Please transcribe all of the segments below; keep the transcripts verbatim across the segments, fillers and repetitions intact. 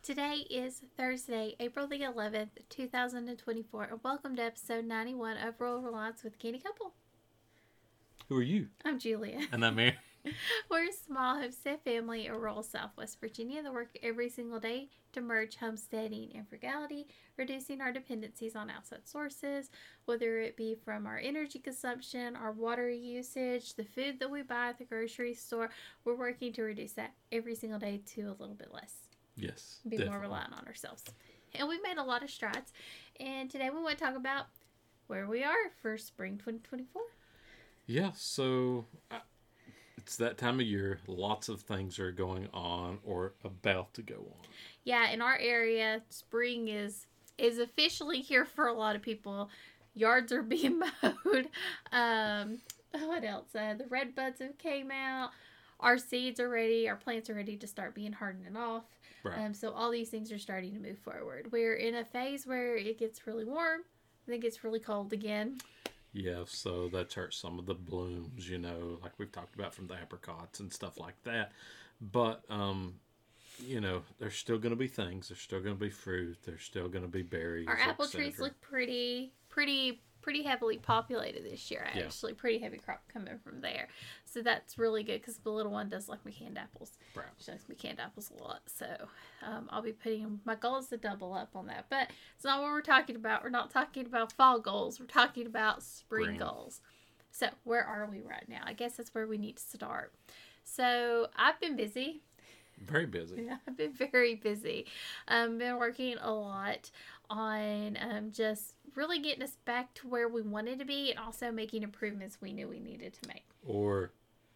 Today is Thursday, April the eleventh, two thousand twenty-four, and welcome to episode ninety-one of Rural Reliance with Candy Couple. Who are you? I'm Julia. And I'm Aaron. We're a small homestead family in rural Southwest Virginia that work every single day to merge homesteading and frugality, reducing our dependencies on outside sources, whether it be from our energy consumption, our water usage, the food that we buy at the grocery store. We're working to reduce that every single day to a little bit less. Yes, Be definitely. more reliant on ourselves. And we've made a lot of strides. And today we want to talk about where we are for spring twenty twenty-four. Yeah, so uh, it's that time of year. Lots of things are going on or about to go on. Yeah, in our area, spring is is officially here for a lot of people. Yards are being mowed. Um, what else? Uh, the red buds have came out. Our seeds are ready. Our plants are ready to start being hardening off. Right. Um, so all these things are starting to move forward. We're in a phase where it gets really warm, then it gets really cold again. Yeah, so that hurts some of the blooms, you know, like we've talked about from the apricots and stuff like that. But, um, you know, there's still going to be things. There's still going to be fruit. There's still going to be berries. Our apple et cetera. trees look pretty, pretty, pretty heavily populated this year, Yeah. actually. Pretty heavy crop coming from there. So that's really good because the little one does like my canned apples. Right. She likes my canned apples a lot. So um, I'll be putting, my goal is to double up on that. But it's not what we're talking about. We're not talking about fall goals. We're talking about spring, Spring. goals. So where are we right now? I guess that's where we need to start. So I've been busy. Very busy. Yeah, I've been very busy. Um, been working a lot on um, just really getting us back to where we wanted to be and also making improvements we knew we needed to make. Or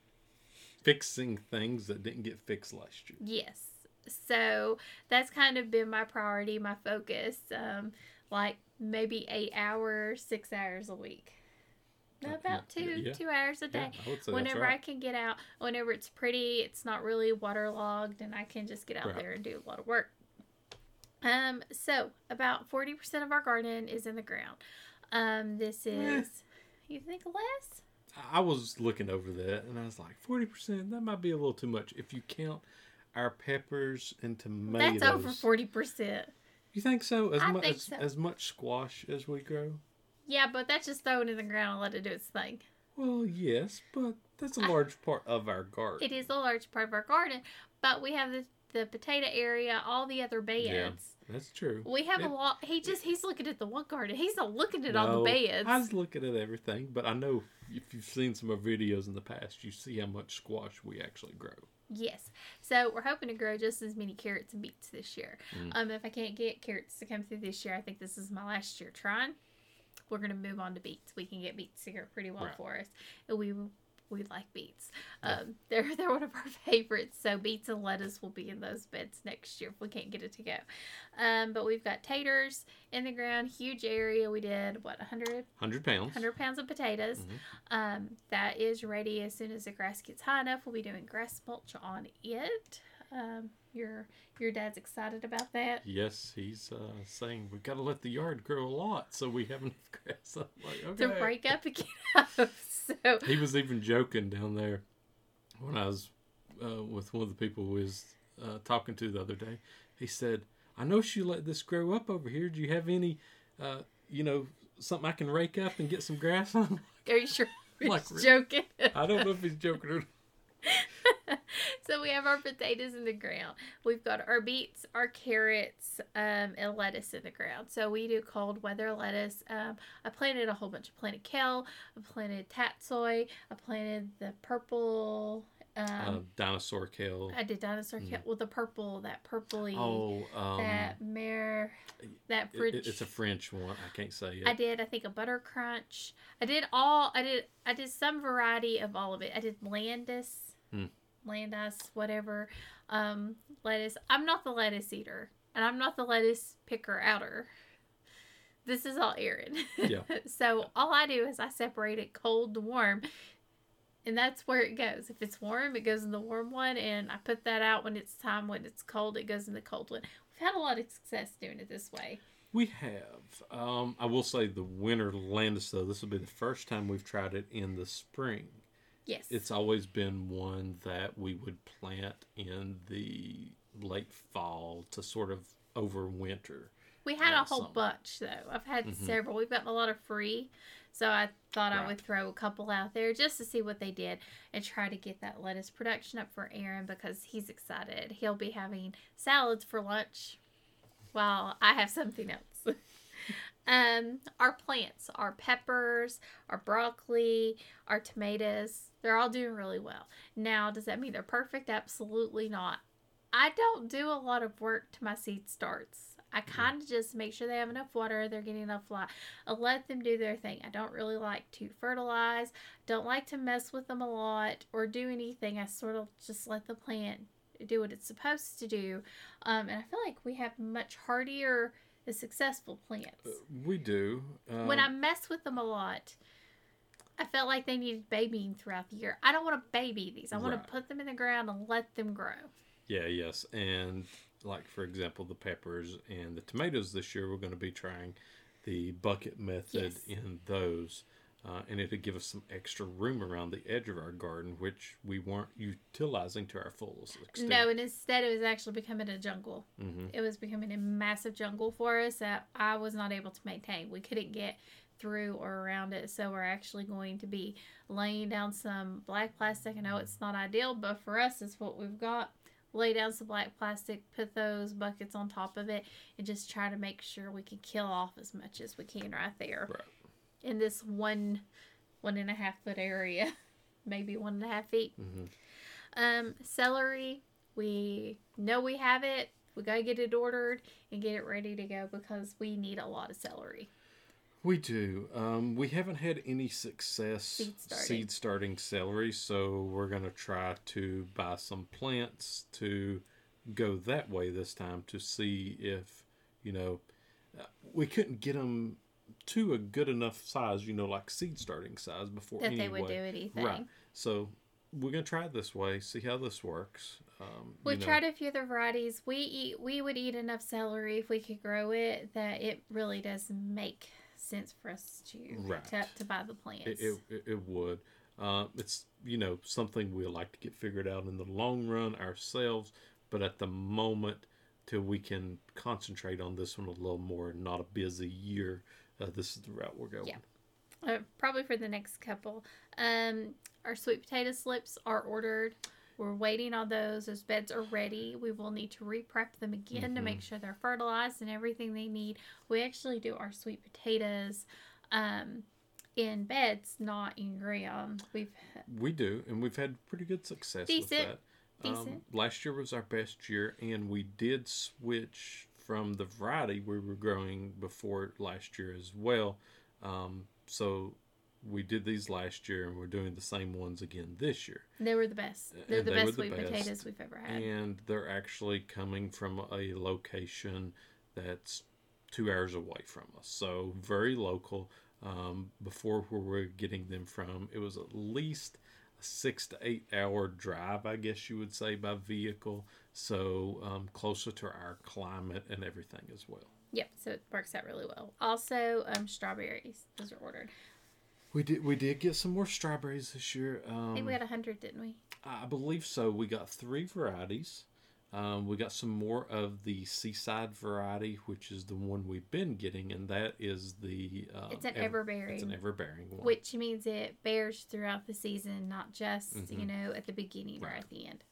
fixing things that didn't get fixed last year. Yes. So that's kind of been my priority, my focus. Um, like maybe eight hours, six hours a week. No, Uh, about two, yeah, yeah. two hours a day. Yeah, I would say Whenever that's I right. can get out, whenever it's pretty, it's not really waterlogged, and I can just get out Right. there and do a lot of work. Um, so about forty percent of our garden is in the ground. Um, this is, you think less? I was looking over that and I was like, forty percent, that might be a little too much if you count our peppers and tomatoes. That's over forty percent. You think so? As, I mu- think as, so. as much squash as we grow? Yeah, but that's just thrown in the ground and let it do its thing. Well, yes, but that's a I- large part of our garden. It is a large part of our garden, but we have the, the potato area, all the other beds. Yeah, that's true. We have It- a lot. He just, he's looking at the one garden. He's not looking at all No, the beds. I was looking at everything, but I know if you've seen some of our videos in the past, you see how much squash we actually grow. Yes. So we're hoping to grow just as many carrots and beets this year. Mm. Um, if I can't get carrots to come through this year, I think this is my last year trying. We're going to move on to beets. We can get beets here pretty well Right. for us. And we we like beets. Yeah. Um, they're they're one of our favorites. So beets and lettuce will be in those beds next year if we can't get it to go. Um, but we've got taters in the ground, huge area. We did what one hundred one hundred pounds. one hundred pounds of potatoes. Mhm. Um, that is ready as soon as the grass gets high enough. We'll be doing grass mulch on it. Um, your your dad's excited about that. Yes, he's uh, saying we've got to let the yard grow a lot so we have enough grass. I'm like, To okay. break up again. So He was even joking down there when I was uh, with one of the people who was uh, talking to the other day. He said, I know she let this grow up over here. Do you have any, uh, you know, something I can rake up and get some grass on? are you sure he's Like, joking? I don't know if he's joking or not. So we have our potatoes in the ground. We've got our beets, our carrots, um, and lettuce in the ground. So we do cold weather lettuce. Um, I planted a whole bunch. I planted kale. I planted tatsoi. I planted the purple. Um, Uh, dinosaur kale. I did dinosaur kale with the purple, that purpley, Oh, um, that mare, that it- French. it- it's a French one. I can't say it. I did, I think, a butter crunch. I did all. I did. I did some variety of all of it. I did Landis, Hmm. Landis, whatever. Um, lettuce. I'm not the lettuce eater, and I'm not the lettuce picker outer. This is all Aaron. Yeah. So all I do is I separate it cold to warm. And that's where it goes. If it's warm, it goes in the warm one. And I put that out when it's time. When it's cold, it goes in the cold one. We've had a lot of success doing it this way. We have. Um, I will say the winter Landis, though, this will be the first time we've tried it in the spring. Yes. It's always been one that we would plant in the late fall to sort of overwinter. We had uh, a whole some. bunch, though. I've had Mhm. several. We've gotten a lot of free. So I thought I Right. would throw a couple out there just to see what they did and try to get that lettuce production up for Aaron because he's excited. He'll be having salads for lunch while I have something else. um, our plants, our peppers, our broccoli, our tomatoes, they're all doing really well. Now, does that mean they're perfect? Absolutely not. I don't do a lot of work to my seed starts. I kind of just make sure they have enough water, they're getting enough light. I let them do their thing. I don't really like to fertilize, don't like to mess with them a lot or do anything. I sort of just let the plant do what it's supposed to do. Um, and I feel like we have much hardier and successful plants. We do. Um, When I mess with them a lot, I felt like they needed babying throughout the year. I don't want to baby these. I want Right. to put them in the ground and let them grow. Yeah, yes. And like, for example, the peppers and the tomatoes this year, we're going to be trying the bucket method Yes. in those. Uh, and it'll give us some extra room around the edge of our garden, which we weren't utilizing to our fullest extent. No, and instead it was actually becoming a jungle. Mm-hmm. It was becoming a massive jungle for us that I was not able to maintain. We couldn't get through or around it. So we're actually going to be laying down some black plastic. I know it's not ideal, but for us, it's what we've got. Lay down some black plastic, put those buckets on top of it, and just try to make sure we can kill off as much as we can right there Right. in this one, one and a half foot area, maybe one and a half feet. Mm-hmm. Um, celery, we know we have it. We gotta get it ordered and get it ready to go because we need a lot of celery. We do. Um, we haven't had any success Seed starting. seed starting celery, so we're going to try to buy some plants to go that way this time to see if, you know, uh, we couldn't get them to a good enough size, you know, like seed starting size before That anyway. they would do anything. Right. So we're going to try it this way, see how this works. Um, We you know, tried a few other varieties. We eat. We would eat enough celery if we could grow it that it really does make sense for us to Right. to, to buy the plants. It, it, it- it would. Uh, it's, you know, something we'd like to get figured out in the long run ourselves, but at the moment, till we can concentrate on this one a little more, not a busy year, uh, this is the route we're going. Yeah. Uh, probably for the next couple. Um, our sweet potato slips are ordered. We're waiting on those. Those beds are ready. We will need to re-prep them again to Mhm. make sure they're fertilized and everything they need. We actually do our sweet potatoes um, in beds, not in ground. We've We do, and we've had pretty good success Decent. with that. Um, Decent. last year was our best year, and we did switch from the variety we were growing before last year as well. Um, so we did these last year, and we're doing the same ones again this year. they were the best. They're And the they best were the sweet best. potatoes we've ever had. And they're actually coming from a location that's two hours away from us. So very local. Um, before where we're getting them from, it was at least a six to eight hour drive, I guess you would say, by vehicle. So um, closer to our climate and everything as well. Yep, so it works out really well. Also, um, strawberries. Those are ordered. We did we did get some more strawberries this year. Um, I think we had a hundred, didn't we? I believe so. We got three varieties. Um, we got some more of the seaside variety, which is the one we've been getting, and that is the. Um, It's an ever- everbearing. It's an everbearing one. Which means it bears throughout the season, not just, Mhm. you know, at the beginning or Right. at the end.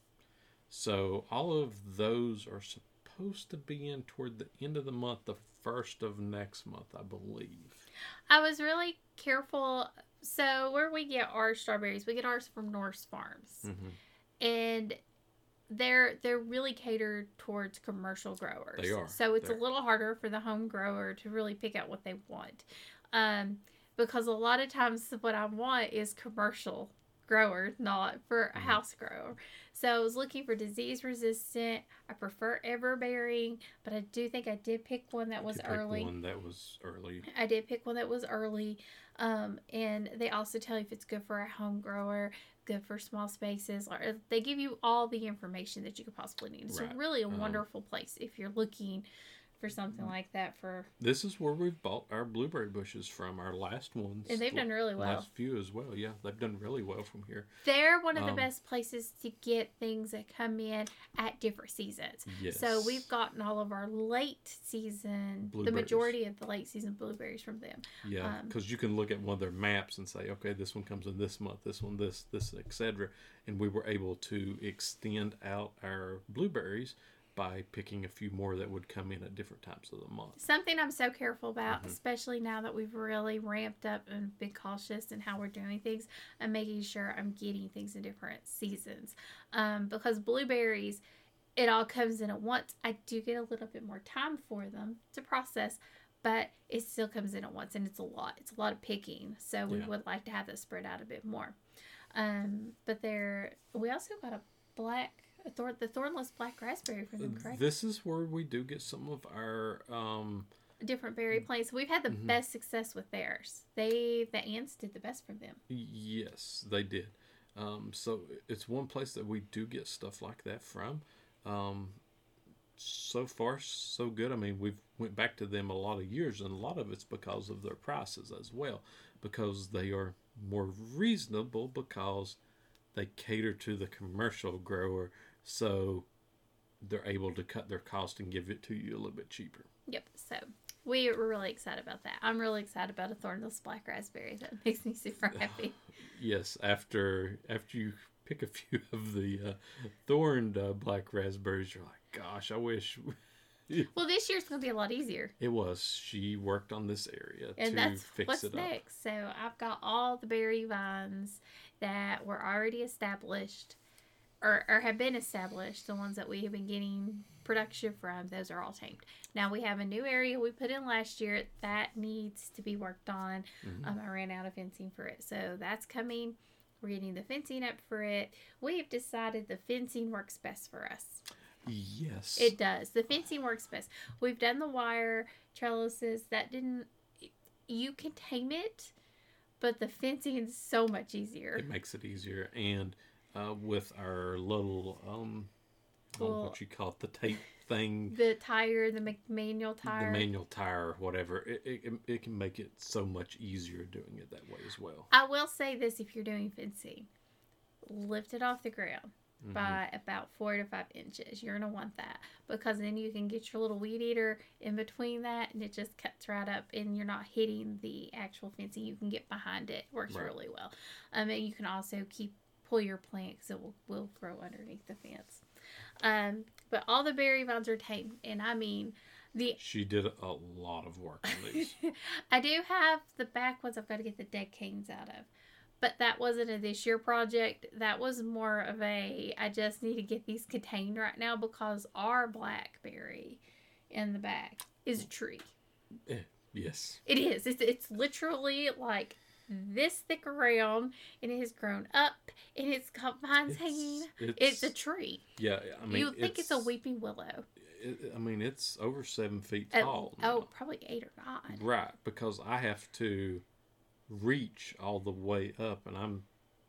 So all of those are supposed to be in toward the end of the month, the first of next month, I believe. I was really careful. So where we get our strawberries, we get ours from Norse Farms. Mm-hmm. And they're they're really catered towards commercial growers. They are. So it's They're- a little harder for the home grower to really pick out what they want. Um, because a lot of times what I want is commercial grower, not for a Mhm. house grower. So I was looking for disease resistant. I prefer everbearing, but I do think I did pick one that was You picked early. One that was early. I did pick one that was early. Um, and they also tell you if it's good for a home grower, good for small spaces. Or they give you all the information that you could possibly need. It's Right. really a Um, wonderful place if you're looking for something like that. For This is where we've bought our blueberry bushes from, our last ones. And they've done really well. Last few as well, yeah. They've done really well from here. They're one of the Um, best places to get things that come in at different seasons. Yes. So we've gotten all of our late season, the Blueberries. majority of the late season blueberries from them. Yeah, Um, because you can look at one of their maps and say, okay, this one comes in this month, this one, this, this, et cetera. And we were able to extend out our blueberries by picking a few more that would come in at different times of the month. Something I'm so careful about, Mhm. especially now that we've really ramped up and been cautious in how we're doing things, and making sure I'm getting things in different seasons. Um, because blueberries, it all comes in at once. I do get a little bit more time for them to process, but it still comes in at once, and it's a lot. It's a lot of picking, so we Yeah. would like to have that spread out a bit more. Um, but there, we also got a black, a thorn, the thornless black raspberry from them, correct? This is where we do get some of our um, Different berry planes. We've had the Mhm. best success with theirs. They, the ants did the best from them. Yes, they did. Um, so it's one place that we do get stuff like that from. Um, so far, so good. I mean, we've went back to them a lot of years, and a lot of it's because of their prices as well, because they are more reasonable because they cater to the commercial grower, so they're able to cut their cost and give it to you a little bit cheaper. Yep. So we were really excited about that. I'm really excited about a thornless black raspberry. That makes me super happy. Yes, after after you pick a few of the uh, thorned uh, black raspberries, you're like, gosh, I wish Well, this year's going to be a lot easier. it was. She worked on this area And to that's fix what's it next. So I've got all the berry vines that were already established or, or have been established. The ones that we have been getting production from, those are all tamed. Now we have a new area we put in last year that needs to be worked on. Mhm. Um, I ran out of fencing for it. So that's coming. We're getting the fencing up for it. We've decided the fencing works best for us. up. Yes. It does. The fencing works best. We've done the wire trellises. That didn't. You can tame it, but the fencing is so much easier. It makes it easier, and uh, with our little um, I don't know Well, what you call it, the tape thing, The tire, the Mc- manual tire. the manual tire or whatever, it, it it can make it so much easier doing it that way as well. I will say this: if you're doing fencing, lift it off the ground Mhm. by about four to five inches. You're gonna want that because then you can get your little weed eater in between that, and it just cuts right up, and you're not hitting the actual fencing. You can get behind it. Works Right. really well. Um, and you can also keep pull your plant because it will will grow underneath the fence. Um, but all the berry vines are tamed, and I mean the. She did a lot of work on these. I do have the back ones I've got to get the dead canes out of. But that wasn't a this year project. That was more of a, I just need to get these contained right now because our blackberry in the back is a tree. Eh, yes. It is. It's, it's literally like this thick around, and it has grown up, and it's got vines hanging. It's, a tree. Yeah, I mean, you would think it's, a weeping willow. It, I mean, it's over seven feet Uh, tall. oh, now. probably eight or nine. Right, because I have to reach all the way up, and I'm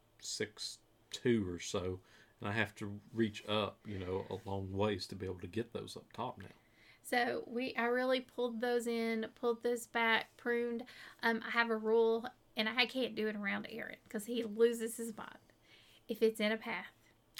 six two or so, and I have to reach up, you know, a long ways to be able to get those up top now. So we, I really pulled those in, pulled those back, pruned. Um, I have a rule, and I can't do it around Aaron because he loses his mind. If it's in a path,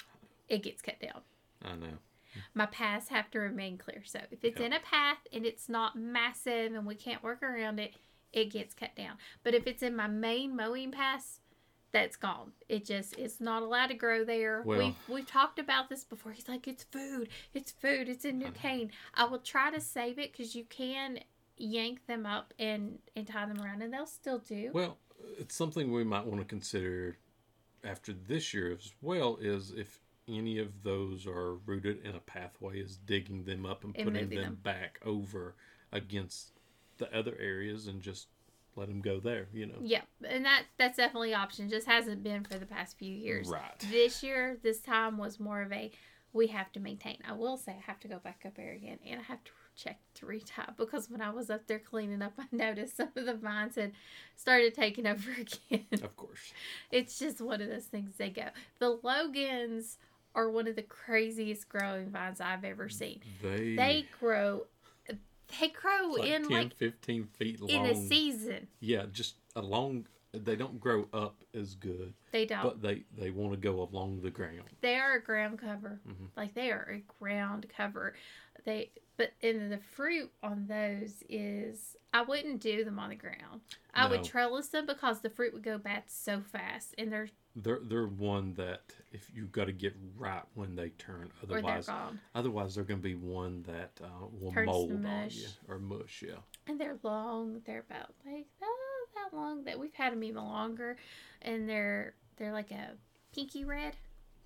it gets cut down. I know. My paths have to remain clear. So if it's Yeah. in a path and it's not massive and we can't work around it, it gets cut down. But if it's in my main mowing paths, that's gone. It just, it's not allowed to grow there. Well- we've, we've talked about this before. He's like, it's food. It's food. It's a new cane. I will try to save it because you can yank them up and, and tie them around, and they'll still do. Well, it's something we might want to consider after this year as well, is if any of those are rooted in a pathway, is digging them up and And putting moving them, them. back over against the other areas and just let them go there, you know. Yeah, and that that's definitely an option. Just hasn't been for the past few years. Right. This year, this time was more of a we have to maintain. I will say I have to go back up there again, and I have to check to retie because when I was up there cleaning up, I noticed some of the vines had started taking over again. Of course. It's just one of those things they go. The Logans are one of the craziest growing vines I've ever seen. They, They grow they grow It's like in ten, like fifteen feet long. in a season. Yeah, just along. They don't grow up as good. They don't. But they, they want to go along the ground. They are a ground cover. Mm-hmm. Like they are a ground cover. They but and the fruit on those is I wouldn't do them on the ground. I No. would trellis them because the fruit would go bad so fast, and they're They're they're one that if you got to get right when they turn, or they're otherwise gone. otherwise they're going to be one that uh, will Turns to mold on mush. you or mush. Yeah. And they're long. They're about like oh, that long that we've had them even longer, and they're they're like a pinky red,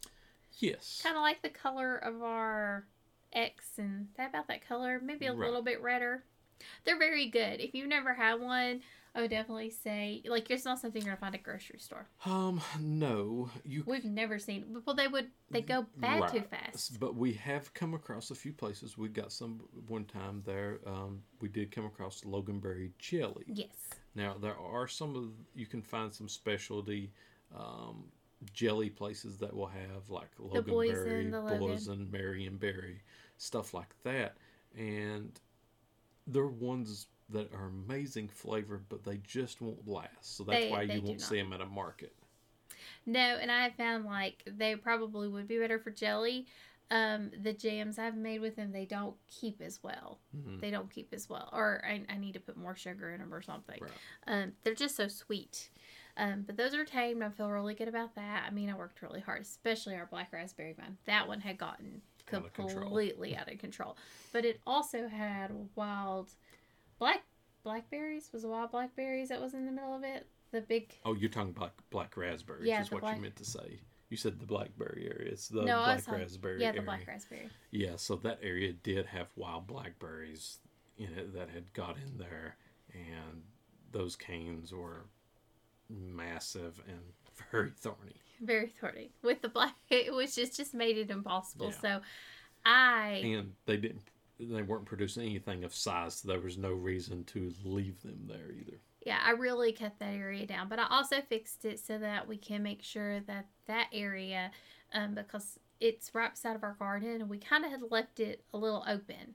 Yes. kind of like the color of our X, and that about that color, maybe a Right. little bit redder. They're very good. If you've never had one, I would definitely say like it's not something you're gonna find at a grocery store. Um. No. You. We've never seen. Well, they would they go bad too Right. fast. But we have come across a few places. We got some one time there. Um. We did come across Loganberry jelly. Yes. Now there are some of you can find some specialty um, jelly places that will have like The Boysen, Loganberry, the Logan. Boysen, Marionberry, stuff like that, and they're ones that are amazing flavor, but they just won't last. So that's They- why they you do won't not. see them at a market. No, and I have found like they probably would be better for jelly. Um, the jams I've made with them, they don't keep as well. Mhm. They don't keep as well, or I, I need to put more sugar in them or something. Right. Um, they're just so sweet. Um, but those are tamed. I feel really good about that. I mean, I worked really hard, especially our black raspberry vine. That one had gotten Out of control. completely out of control. But it also had wild black blackberries. Was it wild blackberries that was in the middle of it? The big. Oh, you're talking black black raspberries Yeah, is the what black- you meant to say. You said the blackberry area. It's the no, I black was talking- raspberry Yeah, area. the black raspberry. Yeah, so that area did have wild blackberries in it that had got in there, and those canes were massive and very thorny. Very thorny with the black, it was just just made it impossible. Yeah. So, I And they didn't, they weren't producing anything of size, so there was no reason to leave them there either. yeah, I really cut that area down. But I also fixed it so that we can make sure that that area, um, because it's right beside of our garden, and we kind of had left it a little open.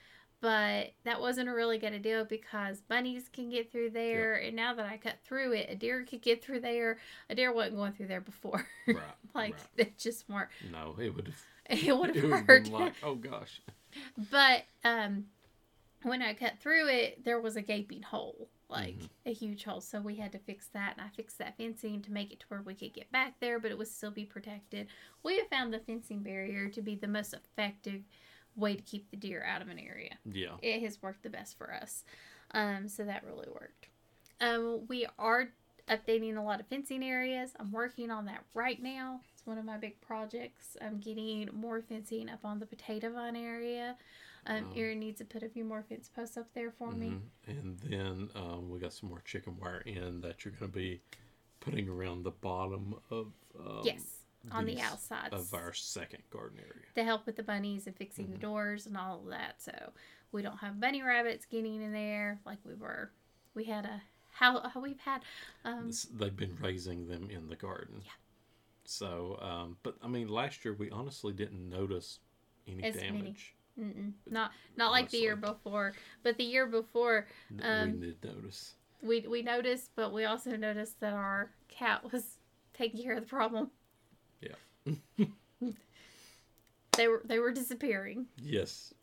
But that wasn't a really good idea because bunnies can get through there. And now that I cut through it, a deer could get through there. A deer wasn't going through there before. Right. like, right. they just weren't. No, it would have. It would It have would have hurt. been like, oh gosh. But um, when I cut through it, there was a gaping hole, like Mhm. a huge hole. So we had to fix that, and I fixed that fencing to make it to where we could get back there, but it would still be protected. We have found the fencing barrier to be the most effective way to keep the deer out of an area. Yeah. It has worked the best for us. Um, so that really worked. Um, we are updating a lot of fencing areas. I'm working on that right now. It's one of my big projects. I'm getting more fencing up on the potato vine area. Um, Oh. Erin needs to put a few more fence posts up there for me. Mhm. And then um, we got some more chicken wire in that you're going to be putting around the bottom of um, Yes, on the these- outsides. of our second garden area. To help with the bunnies and fixing the Mhm. doors and all of that. So we don't have bunny rabbits getting in there like we were. We had a, how, how we've had, um, This- they've been raising them in the garden. Yeah. So, um, but I mean, last year we honestly didn't notice any As many. damage. mm-mm, not, not like the year Honestly. before, but the year before, N- Um, we did notice. we we noticed, but we also noticed that our cat was taking care of the problem. Yeah. They were they were disappearing. Yes.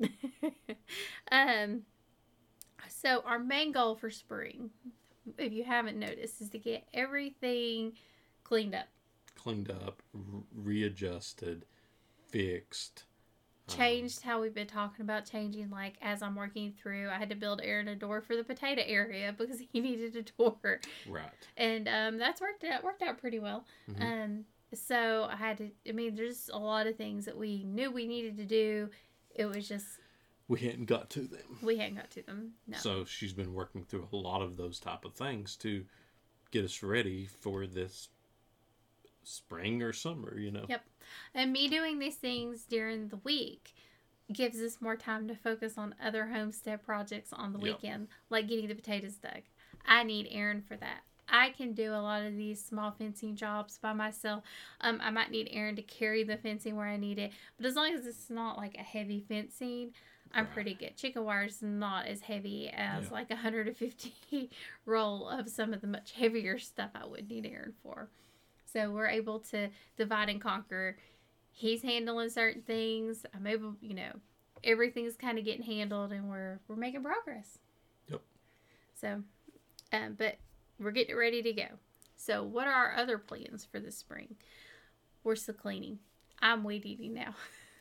um. So our main goal for spring, if you haven't noticed, is to get everything cleaned up, Cleaned up, r- readjusted, fixed. um, changed how we've been talking about changing. Like as I'm working through, I had to build Aaron a door for the potato area because he needed a door, Right. and um, that's worked out worked out pretty well. Mhm. Um, so I had to, I mean, there's a lot of things that we knew we needed to do. It was just, We hadn't got to them. we hadn't got to them. No. So she's been working through a lot of those type of things to get us ready for this spring or summer, you know. Yep. And me doing these things during the week gives us more time to focus on other homestead projects on the Yep. weekend, like getting the potatoes dug. I need Aaron for that. I can do a lot of these small fencing jobs by myself. Um, I might need Aaron to carry the fencing where I need it, but as long as it's not like a heavy fencing, I'm Right. pretty good. Chicken wire is not as heavy as Yeah. like a one hundred fifty roll of some of the much heavier stuff I would need Aaron for. So we're able to divide and conquer. He's handling certain things. I'm able, you know, everything's kind of getting handled, and we're we're making progress. Yep. So, um, but we're getting ready to go. So, what are our other plans for this spring? We're still cleaning. I'm weed eating now.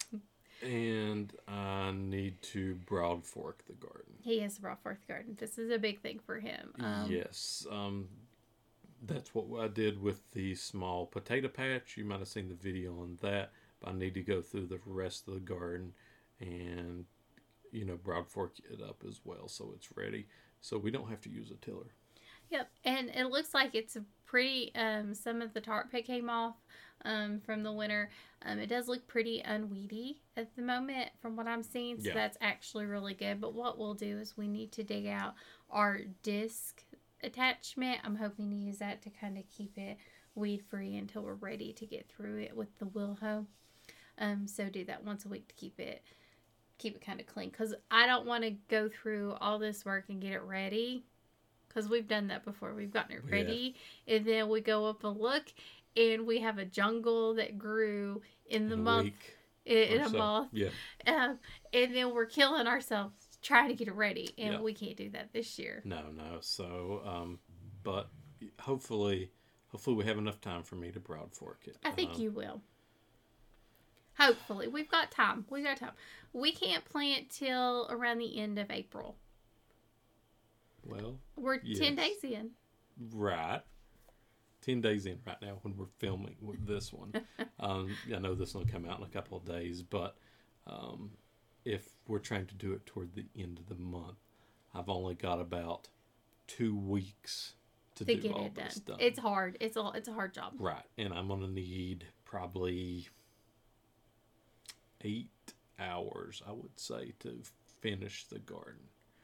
And I need to broad fork the garden. He has a raw fourth garden. This is a big thing for him. Um, yes. Um, that's what I did with the small potato patch. You might have seen the video on that. But I need to go through the rest of the garden and, you know, broad fork it up as well so it's ready. So we don't have to use a tiller. Yep, and it looks like it's a pretty, um, some of the tar pit came off um, from the winter. Um, it does look pretty unweedy at the moment from what I'm seeing, so Yeah. that's actually really good. But what we'll do is we need to dig out our disc attachment. I'm hoping to use that to kind of keep it weed free until we're ready to get through it with the wheel hoe. Um, so do that once a week to keep it keep it kind of clean, because I don't want to go through all this work and get it ready. Because we've done that before. We've gotten it ready. Yeah. And then we go up and look. And we have a jungle that grew in the In a month. week In, in or a so. month. Yeah. Um, and then we're killing ourselves trying to get it ready. And Yeah. we can't do that this year. No, no. So, um, but hopefully, hopefully we have enough time for me to broad fork it. I think um, you will. Hopefully. We've got time. We've got time. We can't plant till around the end of April. Well, We're yes. ten days in. Right. ten days in right now when we're filming with this one. um, I know this will come out in a couple of days, but um, if we're trying to do it toward the end of the month, I've only got about two weeks to, To do get all it done. this done. It's hard. It's a, it's a hard job. Right. And I'm going to need probably eight hours, I would say, to finish the garden.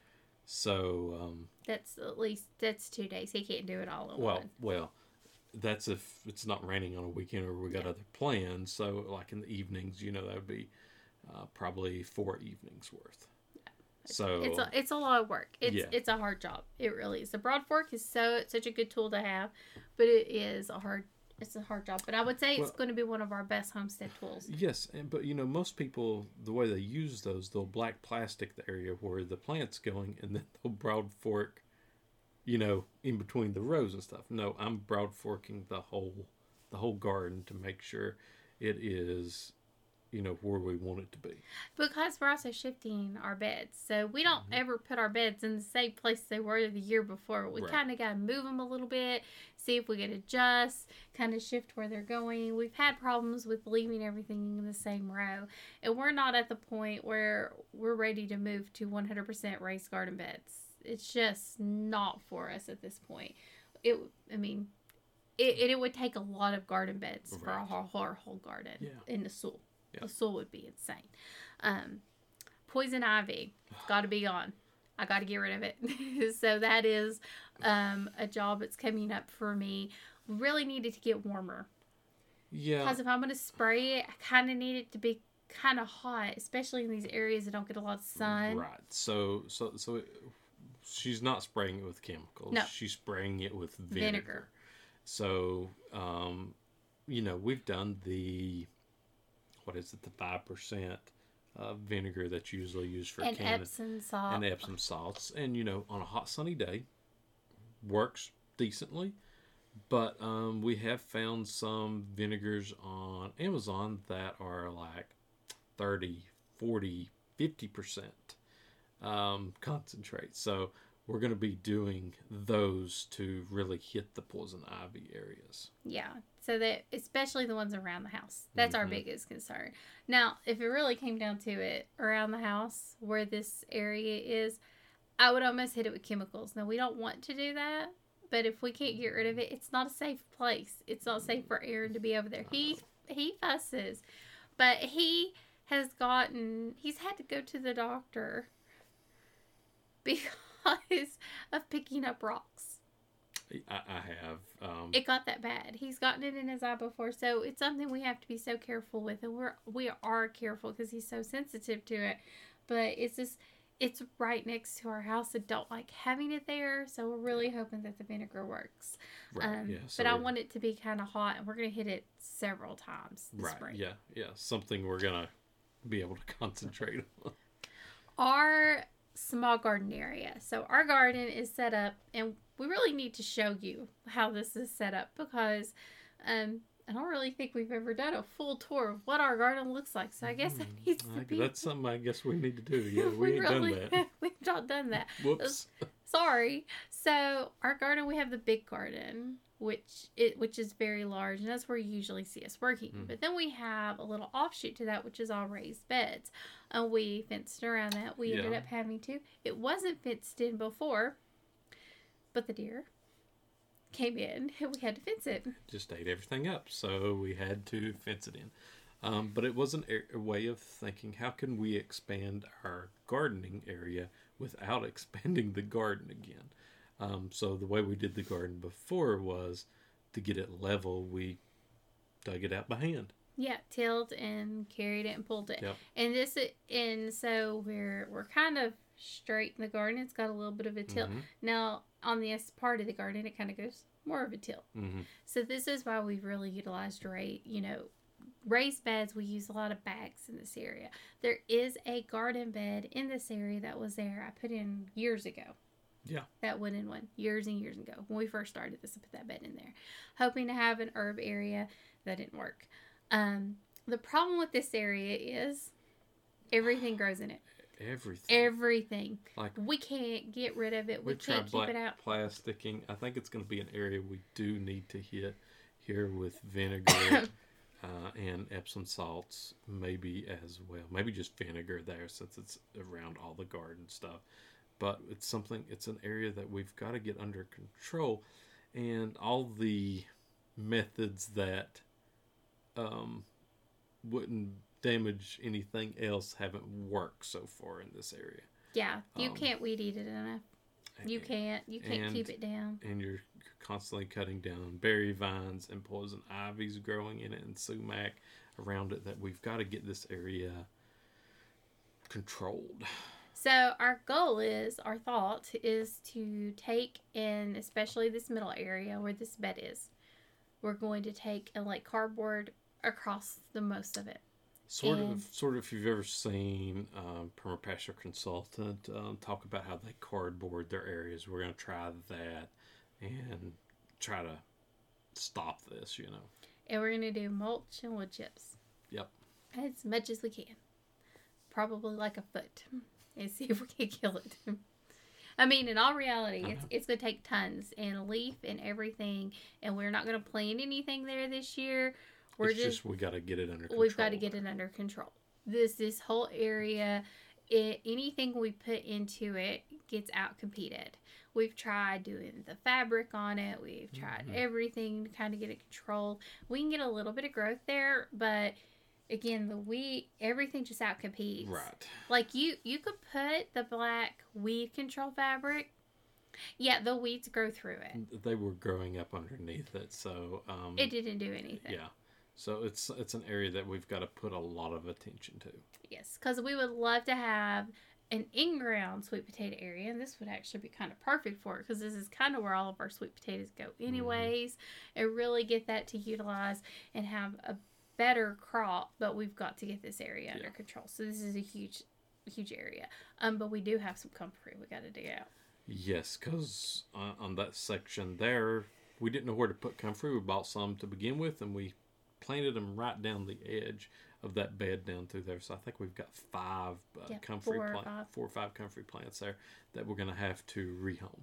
So, um, That's at least, that's two days. He can't do it all at well, once. well, that's if it's not raining on a weekend or we got Yeah. other plans. So, like in the evenings, you know, that would be uh, probably four evenings worth. So It's a, it's a lot of work. It's Yeah. it's a hard job. It really is. The broad fork is so such a good tool to have, but it is a hard it's a hard job. But I would say it's Well- going to be one of our best homestead tools. yes, and but you know, most people, the way they use those, they'll black plastic the area where the plant's going, and then they'll broad fork, you know, in between the rows and stuff. No, I'm broad forking the whole the whole garden to make sure it is, you know, where we want it to be. Because we're also shifting our beds. So we don't Mm-hmm. ever put our beds in the same place they were the year before. We Right. kind of got to move them a little bit, see if we can adjust, kind of shift where they're going. We've had problems with leaving everything in the same row. And we're not at the point where we're ready to move to one hundred percent raised garden beds. It's just not for us at this point. It, I mean, it, it, it would take a lot of garden beds for Right. our whole, our whole garden Yeah. in the soil. Yeah. The soil would be insane. Um, poison ivy, got to be gone. I got to get rid of it. So that is um, a job that's coming up for me. Really needed to get warmer. Yeah. Because if I'm going to spray it, I kind of need it to be kind of hot, especially in these areas that don't get a lot of sun. Right. So so so it, she's not spraying it with chemicals. No. She's spraying it with vinegar. Vinegar. So um, you know, we've done the what is it, the five percent uh, vinegar that's usually used for And canning Epsom salt. and Epsom salts, and you know, on a hot sunny day, works decently. But um, we have found some vinegars on Amazon that are like thirty, forty, fifty percent um, concentrate. So we're going to be doing those to really hit the poison ivy areas. Yeah, so that especially the ones around the house. That's our Mhm. biggest concern. Now, if it really came down to it, around the house where this area is, I would almost hit it with chemicals. Now, we don't want to do that, but if we can't get rid of it, it's not a safe place. It's not safe for Aaron to be over there. He he fusses, but he has gotten he's had to go to the doctor because of picking up rocks. I, I have. Um, It got that bad. He's gotten it in his eye before, so it's something we have to be so careful with, and we're we are careful because he's so sensitive to it. but it's just it's right next to our house. I don't like having it there, so we're really hoping that the vinegar works. Right. Um, yeah. So but I we're- want it to be kind of hot, and we're gonna hit it several times this Right. spring. Yeah. Yeah. Something we're gonna be able to concentrate on. Our small garden area. So our garden is set up, and we really need to show you how this is set up because um, I don't really think we've ever done a full tour of what our garden looks like. So I guess that needs to I- be. That's something I guess we need to do. Yeah, we, ain't really, done that. We've not done that. Whoops. Sorry. So our garden, we have the big garden, which it which is very large, and that's where you usually see us working. Mm. But then we have a little offshoot to that, which is all raised beds, and we fenced around that. We ended Yeah. up having to. It wasn't fenced in before, but the deer came in, and we had to fence it. Just ate everything up, so we had to fence it in. Um, but it was an a- a way of thinking: how can we expand our gardening area without expanding the garden again? Um, so the way we did the garden before was to get it level. We dug it out by hand. Yeah, tilled and carried it and pulled it. Yep. And this and so we're we're kind of straight in the garden. It's got a little bit of a tilt. Mhm. Now on this part of the garden, it kind of goes more of a tilt. Mm-hmm. So this is why we've really utilized ra- you know, raised beds. We use a lot of bags in this area. There is a garden bed in this area that was there. I put in years ago. Yeah. That wooden one, years and years ago. When we first started this, I put that bed in there. Hoping to have an herb area. That didn't work. Um, the problem with this area is everything grows in it. Everything. Everything. Like We can't get rid of it. We, we can't tried keep black it out. plasticking. I think it's going to be an area we do need to hit here with vinegar uh, and Epsom salts, maybe as well. Maybe just vinegar there since it's around all the garden stuff. But it's something. It's an area that we've got to get under control, and all the methods that um, wouldn't damage anything else haven't worked so far in this area. Yeah, you Um, can't weed eat it enough. You can't. You can't and- keep it down. And you're constantly cutting down berry vines and poison ivies growing in it and sumac around it that we've got to get this area controlled. So our goal is, our thought is to take in, especially this middle area where this bed is, we're going to take and like cardboard across the most of it. Sort And- of, sort of. If you've ever seen um, Permapasture Consultant um, talk about how they cardboard their areas, we're going to try that and try to stop this. You know. And we're going to do mulch and wood chips. Yep. As much as we can. Probably like a foot. And see if we can kill it. I mean, in all reality, I it's know. it's going to take tons and leaf and everything. And we're not going to plant anything there this year. We're It's just, just we got to get it under control. we've got to get it under control. This this whole area, it, anything we put into it gets out competed. We've tried doing the fabric on it. We've tried Mhm. everything to kind of get it controlled. We can get a little bit of growth there, but again, the wheat, everything just out competes. Right. Like you, you could put the black weed control fabric. Yeah, the weeds grow through it. They were growing up underneath it, so um, It didn't do anything. yeah. So it's it's an area that we've got to put a lot of attention to. Yes, because we would love to have an in-ground sweet potato area, and this would actually be kind of perfect for it because this is kind of where all of our sweet potatoes go anyways, and really get that to utilize and have a better crop, but we've got to get this area under Yeah. control. So this is a huge, huge area. Um, but we do have some comfrey we got to dig out. Yes, because on, on that section there, we didn't know where to put comfrey. We bought some to begin with, and we planted them right down the edge of that bed down through there. So I think we've got five uh, Yeah, comfrey four or plant, five. four or five comfrey plants there that we're going to have to rehome.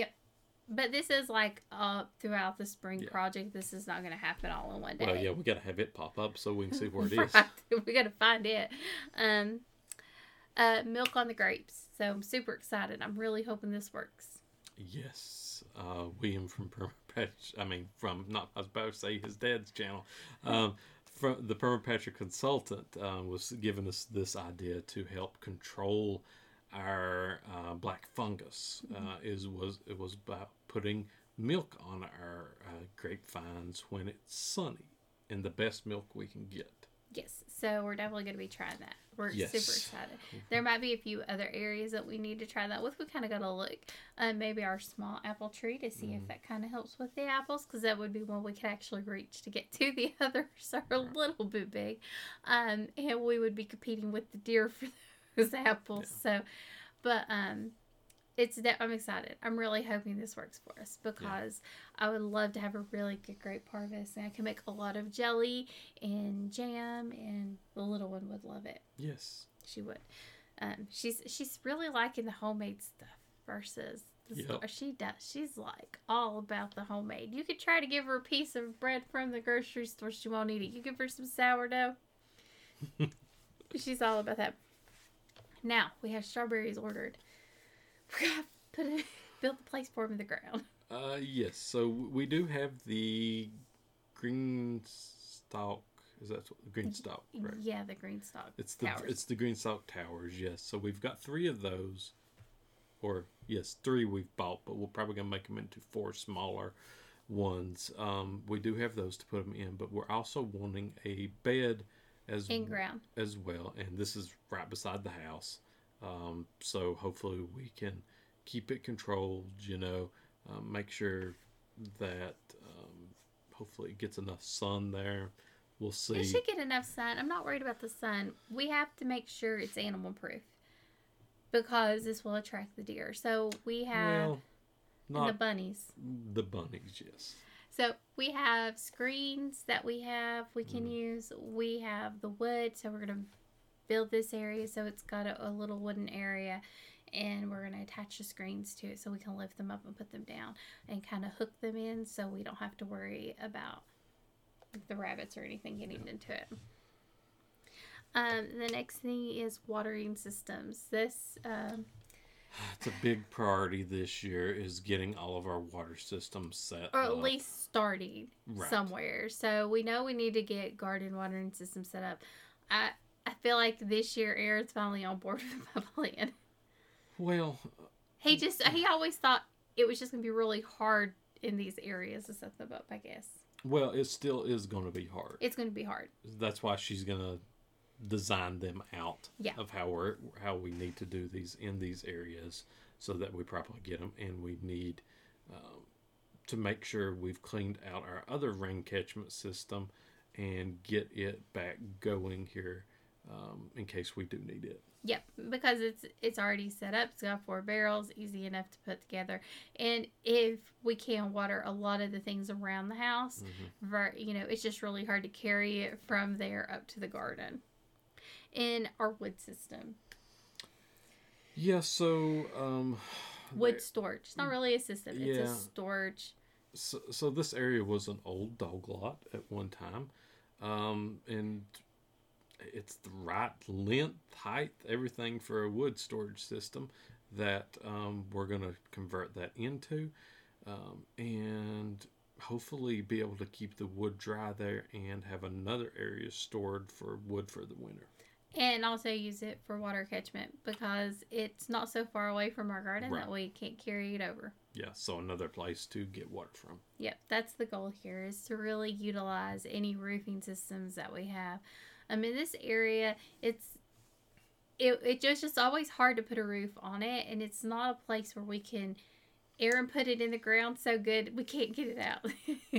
But this is like uh throughout the spring Yeah. project. This is not going to happen all in one day. Well, yeah, we got to have it pop up so we can see where it is. Right. We got to find it. Um, uh, milk on the grapes. So I'm super excited. I'm really hoping this works. Yes, uh, William from Permapatch. I mean, from not I was about to say his dad's channel. Um, from the Permapatcher Consultant uh, was giving us this idea to help control our uh, black fungus. Uh, is was it was about putting milk on our uh, grapevines when it's sunny, and the best milk we can get. Yes. So we're definitely going to be trying that. we're Yes. super excited. There might be a few other areas that we need to try that with. We kind of got to look. Um, maybe our small apple tree to see mm. if that kind of helps with the apples, because that would be one we could actually reach to get to. The others are a little bit big. Um, and we would be competing with the deer for those apples. Yeah. So, but um, it's de- I'm excited. I'm really hoping this works for us, because yeah. I would love to have a really good grape harvest, and I can make a lot of jelly and jam, and the little one would love it. Yes, she would. Um, she's she's really liking the homemade stuff versus the yep. store. She does. She's like all about the homemade. You could try to give her a piece of bread from the grocery store, she won't eat it. You give her some sourdough. She's all about that. Now we have strawberries ordered. We gotta put it, build the place for them in the ground. Uh, yes. So we do have the green stalk. Is that what, green stalk? Right? Yeah, the green stalk. It's the towers. It's the green stalk towers. Yes. So we've got three of those, or yes, three we've bought, but we're probably gonna make them into four smaller ones. Um, we do have those to put them in, but we're also wanting a bed as in ground as well, and this is right beside the house. Um, so hopefully we can keep it controlled, you know, um, make sure that um, hopefully it gets enough sun there. We'll see. It should get enough sun. I'm not worried about the sun. We have to make sure it's animal proof, because this will attract the deer. So we have well, not the bunnies. The bunnies, yes. So we have screens that we have we can mm. use. We have the wood, so we're going to build this area so it's got a, a little wooden area, and we're going to attach the screens to it so we can lift them up and put them down and kind of hook them in, so we don't have to worry about the rabbits or anything getting yeah. into it. Um, the next thing is watering systems. This um, it's a big priority this year, is getting all of our water systems set or at up. least starting right. somewhere. So we know we need to get garden watering systems set up. I I feel like this year Aaron's finally on board with my plan. Well, he just he always thought it was just gonna be really hard in these areas to set them up, I guess. Well, it still is going to be hard. It's going to be hard. That's why she's going to design them out yeah. of how we're how we need to do these in these areas, so that we properly get them. And we need um, to make sure we've cleaned out our other rain catchment system and get it back going here. Um, in case we do need it. Yep, because it's it's already set up. It's got four barrels, easy enough to put together. And if we can water a lot of the things around the house, mm-hmm. ver, you know, it's just really hard to carry it from there up to the garden. In our wood system. Yeah, so... Um, wood storage. It's not really a system. Yeah. It's a storage. So, so this area was an old dog lot at one time. Um, and... It's the right length, height, everything for a wood storage system that um, we're going to convert that into, um, and hopefully be able to keep the wood dry there and have another area stored for wood for the winter. And also use it for water catchment, because it's not so far away from our garden right. that we can't carry it over. Yeah, so another place to get water from. Yep, that's the goal here, is to really utilize any roofing systems that we have. Um, in this area, it's it it just just always hard to put a roof on it, and it's not a place where we can. Aaron put it in the ground so good we can't get it out.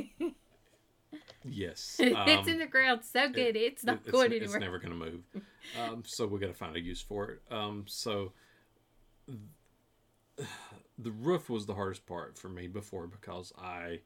Yes, um, it's um, in the ground so good it, it's not it's, going it's anywhere. It's never going to move. Um, so we got to find a use for it. Um, so the roof was the hardest part for me before, because I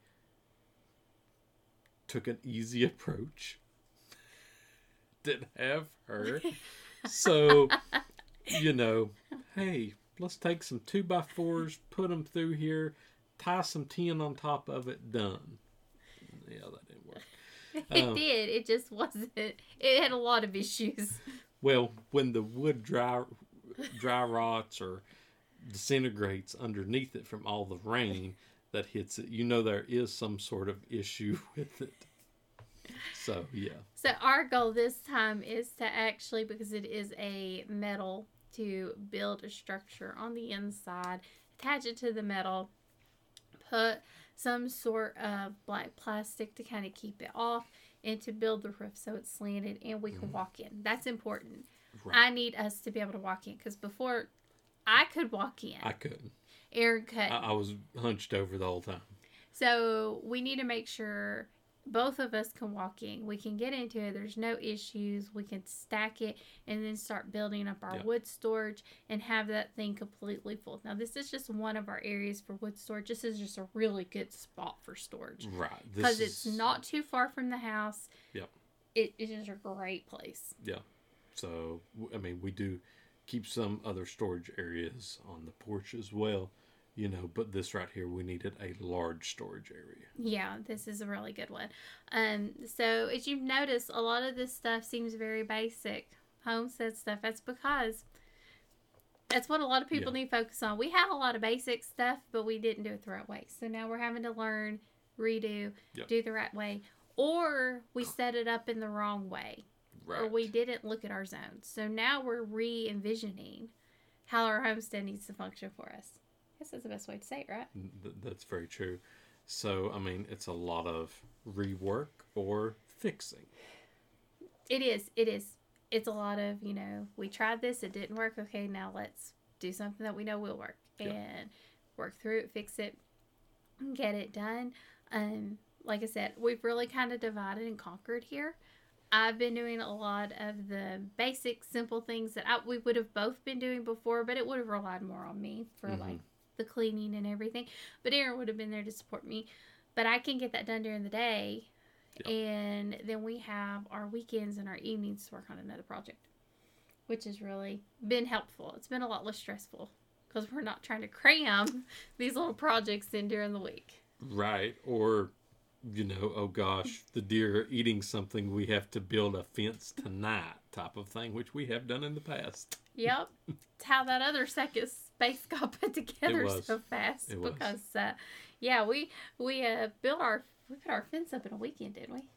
took an easy approach. Didn't have her. So, you know, hey, let's take some two by fours, put them through here, tie some tin on top of it, done. Yeah, that didn't work. It um, did. It just wasn't. It had a lot of issues. Well, when the wood dry, dry rots or disintegrates underneath it from all the rain that hits it, you know there is some sort of issue with it. So, yeah. So our goal this time is to actually, because it is a metal, to build a structure on the inside, attach it to the metal, put some sort of black plastic to kind of keep it off, and to build the roof so it's slanted and we can mm-hmm. walk in. That's important. Right. I need us to be able to walk in because before I could walk in, I couldn't. Aaron couldn't. I, I was hunched over the whole time. So we need to make sure both of us can walk in. We can get into it. There's no issues. We can stack it and then start building up our Yeah. wood storage and have that thing completely full. Now, this is just one of our areas for wood storage. This is just a really good spot for storage. Right. Because This it's is- not too far from the house. Yep. It, it is a great place. Yeah. So, w- I mean, we do keep some other storage areas on the porch as well, you know, but this right here, we needed a large storage area. Yeah, this is a really good one. Um, so as you've noticed, a lot of this stuff seems very basic. Homestead stuff. That's because that's what a lot of people Yeah. need to focus on. We had a lot of basic stuff, but we didn't do it the right way. So now we're having to learn, redo, Yep. do the right way. Or we set it up in the wrong way. Right. Or we didn't look at our zones. So now we're re-envisioning how our homestead needs to function for us. I guess that's the best way to say it, right? Th- that's very true. So, I mean, it's a lot of rework or fixing. It is. It is. It's a lot of, you know, we tried this, it didn't work. Okay, now let's do something that we know will work Yeah. and work through it, fix it, get it done. Um, like I said, we've really kind of divided and conquered here. I've been doing a lot of the basic, simple things that I, we would have both been doing before, but it would have relied more on me for Mhm. like the cleaning and everything. But Aaron would have been there to support me. But I can get that done during the day. Yep. And then we have our weekends and our evenings to work on another project, which has really been helpful. It's been a lot less stressful because we're not trying to cram these little projects in during the week. Right. Or, you know, oh gosh, the deer are eating something, we have to build a fence tonight type of thing, which we have done in the past. Yep. It's how that other second space got put together was. so fast. It was. Because, uh, yeah, we we uh, built our, we put our fence up in a weekend, didn't we?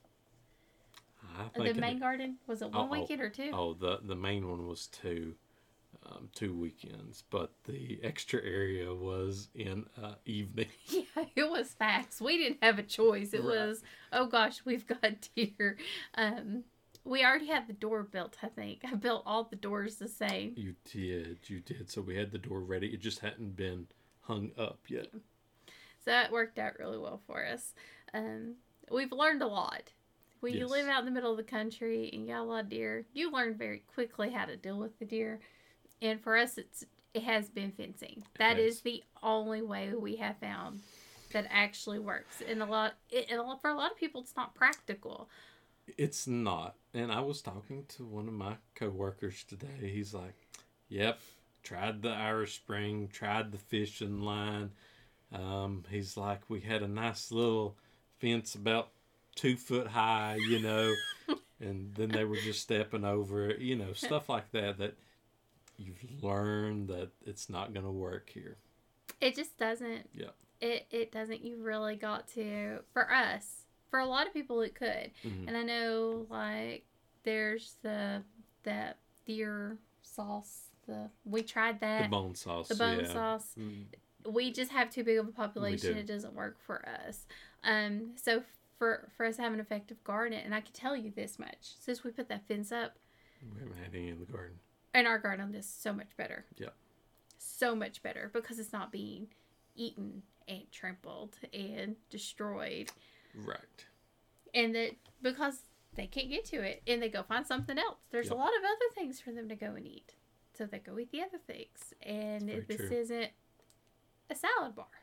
I The think main it, garden, was it one Oh, oh. weekend or two? oh, the, the main one was two, um, two weekends, but the extra area was in uh, evening. Yeah, it was facts. We didn't have a choice. It Right. was, oh gosh, we've got deer. Um, we already had the door built, I think. I built all the doors the same. You did, you did. So we had the door ready. It just hadn't been hung up yet. So that worked out really well for us. Um, we've learned a lot. When you Yes. live out in the middle of the country and you got a lot of deer, you learn very quickly how to deal with the deer. And for us, it's it has been fencing. That has. is the only way we have found that actually works. And a lot, it, and a lot- for a lot of people, it's not practical. It's not. And I was talking to one of my coworkers today. He's like, yep, tried the Irish Spring, tried the fishing line. Um, he's like, we had a nice little fence about two foot high, you know, and then they were just stepping over it, you know, stuff like that, that you've learned that it's not going to work here. It just doesn't. Yeah. It it doesn't. You really got to. For us, for a lot of people, it could. Mhm. And I know, like, there's the the deer sauce. The we tried The that. bone sauce. The bone yeah. sauce. Mm, We just have too big of a population. do. It doesn't work for us. Um. So for for us to have an effective garden, and I can tell you this much: since we put that fence up, we haven't had any in the garden. and our garden is so much better. Yeah. So much better because it's not being eaten and trampled and destroyed. Right. And that because they can't get to it and they go find something else. There's Yep. a lot of other things for them to go and eat. So they go eat the other things. And That's it, very this true. isn't a salad bar.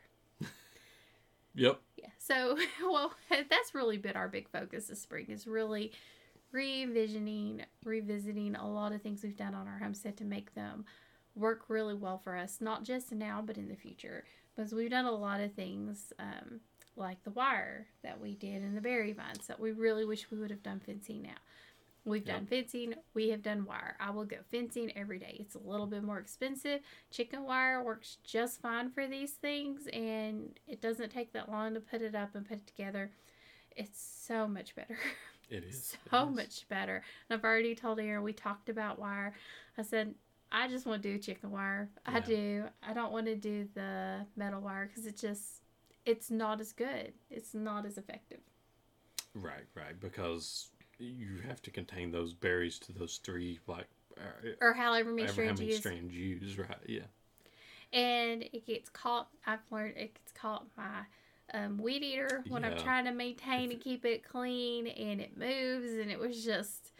Yep. Yeah. So, well, that's really been our big focus this spring is really re-envisioning, revisiting a lot of things we've done on our homestead to make them work really well for us, not just now, but in the future. Because we've done a lot of things, um, like the wire that we did in the berry vines that we really wish we would have done fencing now. We've Yep. done fencing, we have done wire. I will go fencing every day. It's a little bit more expensive. Chicken wire works just fine for these things, and it doesn't take that long to put it up and put it together. It's so much better. It is. So It is. much better. And I've already told Aaron, we talked about wire. I said, I just want to do chicken wire. I Yeah. do. I don't want to do the metal wire because it just, it's not as good. It's not as effective. Right, right. Because you have to contain those berries to those three, like, uh, or however many however strands how you many use. strands you use, right? Yeah. And it gets caught. I've learned it gets caught in my um, weed eater when I'm Yeah. trying to maintain If- and keep it clean, and it moves, and it was just.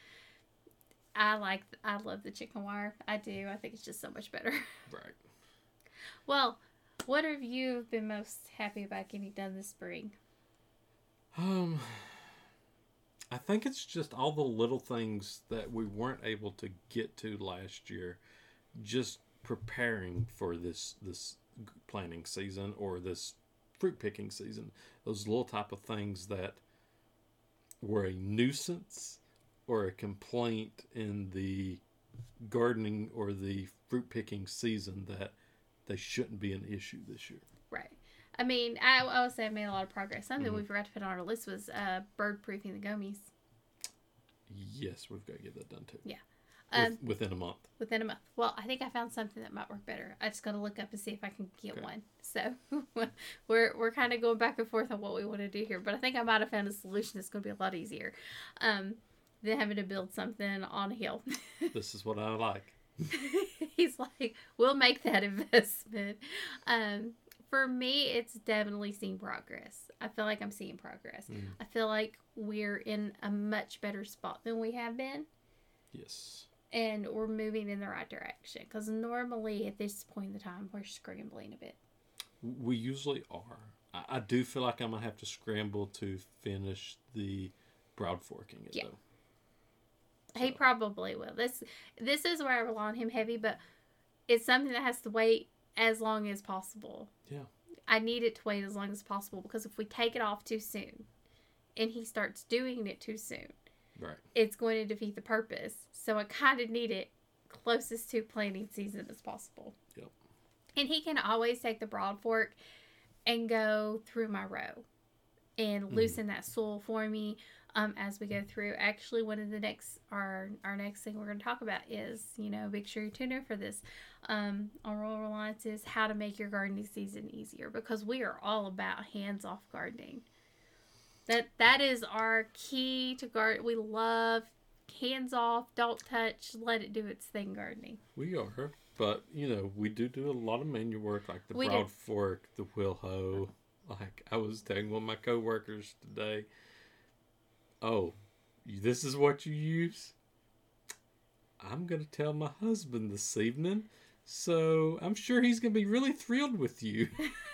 I like. I love the chicken wire. I do. I think it's just so much better. Right. Well, what have you been most happy about getting done this spring? Um, I think it's just all the little things that we weren't able to get to last year, just preparing for this this planting season or this fruit picking season. Those little type of things that were a nuisance or a complaint in the gardening or the fruit picking season, that they shouldn't be an issue this year. Right. I mean, I, I would say I made a lot of progress. Something Mhm. we forgot to put on our list was uh, bird proofing the gummies. Yes, we've got to get that done too. Yeah. With- Um, within a month. Within a month. Well, I think I found something that might work better. I just got to look up and see if I can get Okay. one. So we're we're kind of going back and forth on what we want to do here, but I think I might have found a solution that's going to be a lot easier um, than having to build something on a hill. This is what I like. He's like, we'll make that investment. Um, for me, it's definitely seeing progress. I feel like I'm seeing progress. Mm. I feel like we're in a much better spot than we have been. Yes. And we're moving in the right direction. Because normally at this point in the time, we're scrambling a bit. We usually are. I, I do feel like I'm going to have to scramble to finish the broad forking it, Yeah. though. He So- probably will. This this is where I rely on him heavy, but it's something that has to wait as long as possible. Yeah. I need it to wait as long as possible, because if we take it off too soon and he starts doing it too soon, Right. it's going to defeat the purpose. So I kind of need it closest to planting season as possible. Yep. And he can always take the broad fork and go through my row and Mhm. loosen that soil for me um, as we go through. Actually, one of the next our our next thing we're going to talk about is, you know, make sure you tune in for this um, on Rural Reliance, is how to make your gardening season easier, because we are all about hands off gardening. That that is our key to garden. We love hands off, don't touch, let it do its thing gardening. We are. But, you know, we do do a lot of manual work, like the We do. broad fork, the wheel hoe. Like, I was telling one of my coworkers today, oh, this is what you use? I'm going to tell my husband this evening, so I'm sure he's going to be really thrilled with you.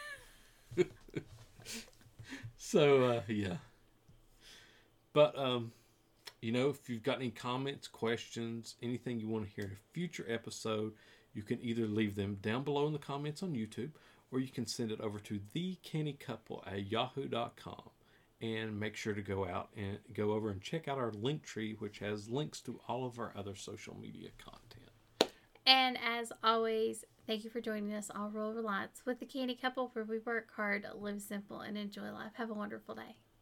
So, uh, yeah. But, um, you know, if you've got any comments, questions, anything you want to hear in a future episode, you can either leave them down below in the comments on YouTube, or you can send it over to the canny couple at yahoo dot com. And make sure to go out and go over and check out our link tree, which has links to all of our other social media content. And as always, thank you for joining us on Rural Reliance with the Candy Couple, where we work hard, live simple, and enjoy life. Have a wonderful day.